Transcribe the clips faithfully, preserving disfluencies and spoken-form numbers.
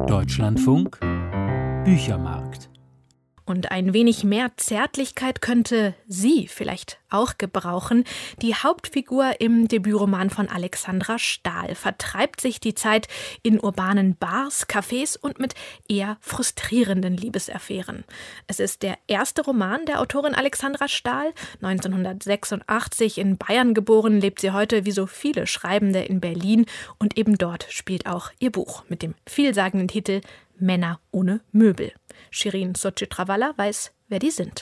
Deutschlandfunk Büchermarkt. Und ein wenig mehr Zärtlichkeit könnte sie vielleicht auch gebrauchen. Die Hauptfigur im Debütroman von Alexandra Stahl vertreibt sich die Zeit in urbanen Bars, Cafés und mit eher frustrierenden Liebesaffären. Es ist der erste Roman der Autorin Alexandra Stahl. neunzehnhundertsechsundachtzig in Bayern geboren, lebt sie heute wie so viele Schreibende in Berlin. Und eben dort spielt auch ihr Buch mit dem vielsagenden Titel Männer ohne Möbel. Shirin Sochitrawala weiß, wer die sind.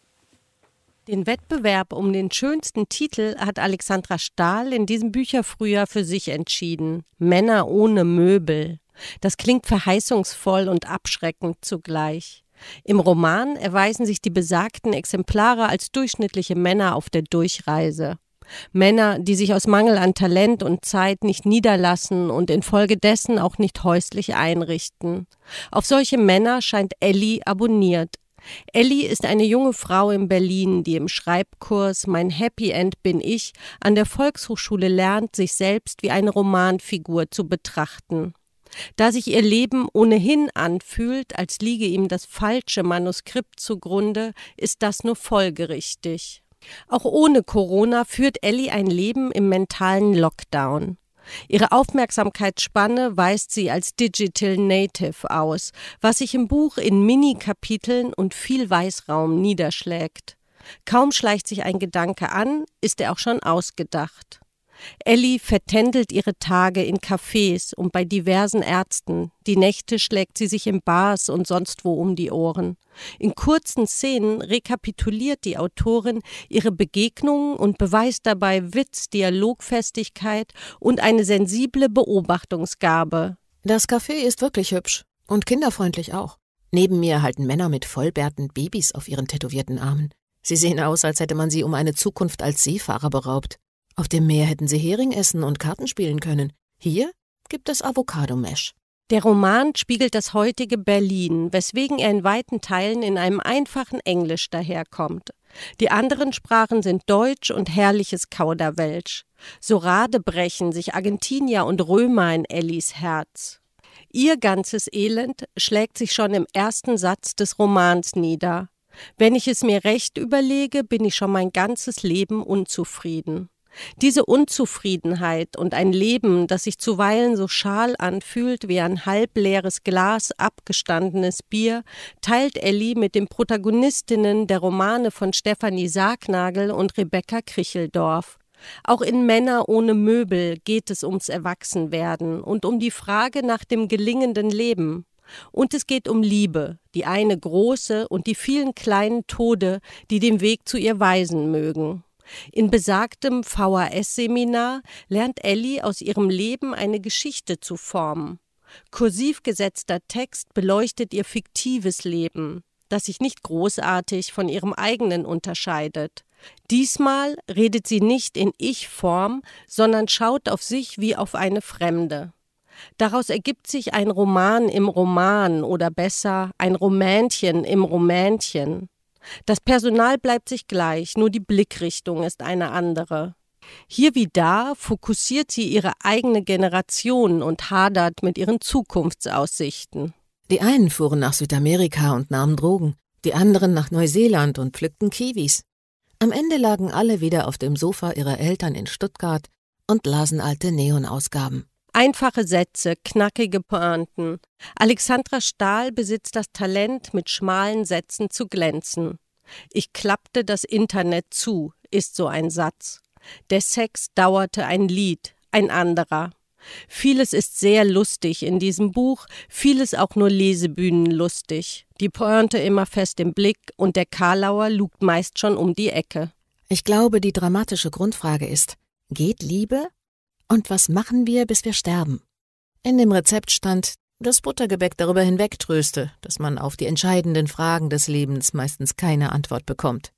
Den Wettbewerb um den schönsten Titel hat Alexandra Stahl in diesem Bücherfrühjahr für sich entschieden. Männer ohne Möbel. Das klingt verheißungsvoll und abschreckend zugleich. Im Roman erweisen sich die besagten Exemplare als durchschnittliche Männer auf der Durchreise. Männer, die sich aus Mangel an Talent und Zeit nicht niederlassen und infolgedessen auch nicht häuslich einrichten. Auf solche Männer scheint Elli abonniert. Elli ist eine junge Frau in Berlin, die im Schreibkurs Mein Happy End bin ich an der Volkshochschule lernt, sich selbst wie eine Romanfigur zu betrachten. Da sich ihr Leben ohnehin anfühlt, als liege ihm das falsche Manuskript zugrunde, ist das nur folgerichtig. Auch ohne Corona führt Elli ein Leben im mentalen Lockdown. Ihre Aufmerksamkeitsspanne weist sie als Digital Native aus, was sich im Buch in Mini-Kapiteln und viel Weißraum niederschlägt. Kaum schleicht sich ein Gedanke an, ist er auch schon ausgedacht. Elli vertändelt ihre Tage in Cafés und bei diversen Ärzten. Die Nächte schlägt sie sich in Bars und sonst wo um die Ohren. In kurzen Szenen rekapituliert die Autorin ihre Begegnungen und beweist dabei Witz, Dialogfestigkeit und eine sensible Beobachtungsgabe. Das Café ist wirklich hübsch und kinderfreundlich auch. Neben mir halten Männer mit Vollbärten Babys auf ihren tätowierten Armen. Sie sehen aus, als hätte man sie um eine Zukunft als Seefahrer beraubt. Auf dem Meer hätten sie Hering essen und Karten spielen können. Hier gibt es Avocado-Mesh. Der Roman spiegelt das heutige Berlin, weswegen er in weiten Teilen in einem einfachen Englisch daherkommt. Die anderen Sprachen sind Deutsch und herrliches Kauderwelsch. So radebrechen sich Argentinier und Römer in Ellis Herz. Ihr ganzes Elend schlägt sich schon im ersten Satz des Romans nieder. Wenn ich es mir recht überlege, bin ich schon mein ganzes Leben unzufrieden. Diese Unzufriedenheit und ein Leben, das sich zuweilen so schal anfühlt wie ein halbleeres Glas abgestandenes Bier, teilt Elli mit den Protagonistinnen der Romane von Stefanie Sargnagel und Rebecca Kricheldorf. Auch in Männer ohne Möbel geht es ums Erwachsenwerden und um die Frage nach dem gelingenden Leben. Und es geht um Liebe, die eine große und die vielen kleinen Tode, die den Weg zu ihr weisen mögen. In besagtem V H S-Seminar lernt Elli aus ihrem Leben eine Geschichte zu formen. Kursiv gesetzter Text beleuchtet ihr fiktives Leben, das sich nicht großartig von ihrem eigenen unterscheidet. Diesmal redet sie nicht in Ich-Form, sondern schaut auf sich wie auf eine Fremde. Daraus ergibt sich ein Roman im Roman oder besser ein Romänchen im Romänchen. Das Personal bleibt sich gleich, nur die Blickrichtung ist eine andere. Hier wie da fokussiert sie ihre eigene Generation und hadert mit ihren Zukunftsaussichten. Die einen fuhren nach Südamerika und nahmen Drogen, die anderen nach Neuseeland und pflückten Kiwis. Am Ende lagen alle wieder auf dem Sofa ihrer Eltern in Stuttgart und lasen alte Neon-Ausgaben. Einfache Sätze, knackige Pointen. Alexandra Stahl besitzt das Talent, mit schmalen Sätzen zu glänzen. Ich klappte das Internet zu, ist so ein Satz. Der Sex dauerte ein Lied, ein anderer. Vieles ist sehr lustig in diesem Buch, vieles auch nur lesebühnenlustig. Die Pointe immer fest im Blick und der Karlauer lugt meist schon um die Ecke. Ich glaube, die dramatische Grundfrage ist, geht Liebe? Und was machen wir, bis wir sterben? In dem Rezept stand, dass Buttergebäck darüber hinwegtröste, dass man auf die entscheidenden Fragen des Lebens meistens keine Antwort bekommt.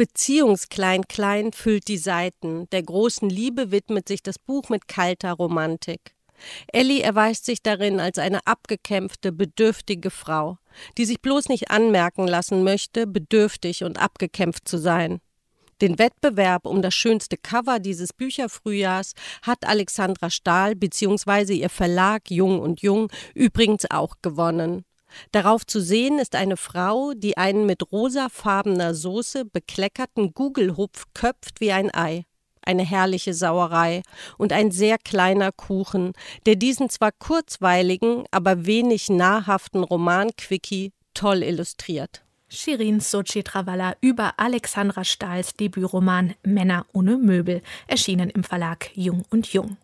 Beziehungsklein-Klein füllt die Seiten. Der großen Liebe widmet sich das Buch mit kalter Romantik. Elli erweist sich darin als eine abgekämpfte, bedürftige Frau, die sich bloß nicht anmerken lassen möchte, bedürftig und abgekämpft zu sein. Den Wettbewerb um das schönste Cover dieses Bücherfrühjahrs hat Alexandra Stahl bzw. ihr Verlag Jung und Jung übrigens auch gewonnen. Darauf zu sehen ist eine Frau, die einen mit rosafarbener Soße bekleckerten Gugelhupf köpft wie ein Ei. Eine herrliche Sauerei und ein sehr kleiner Kuchen, der diesen zwar kurzweiligen, aber wenig nahrhaften Roman-Quickie toll illustriert. Shirin Sochi-Travalla über Alexandra Stahls Debütroman Männer ohne Möbel, erschienen im Verlag Jung und Jung.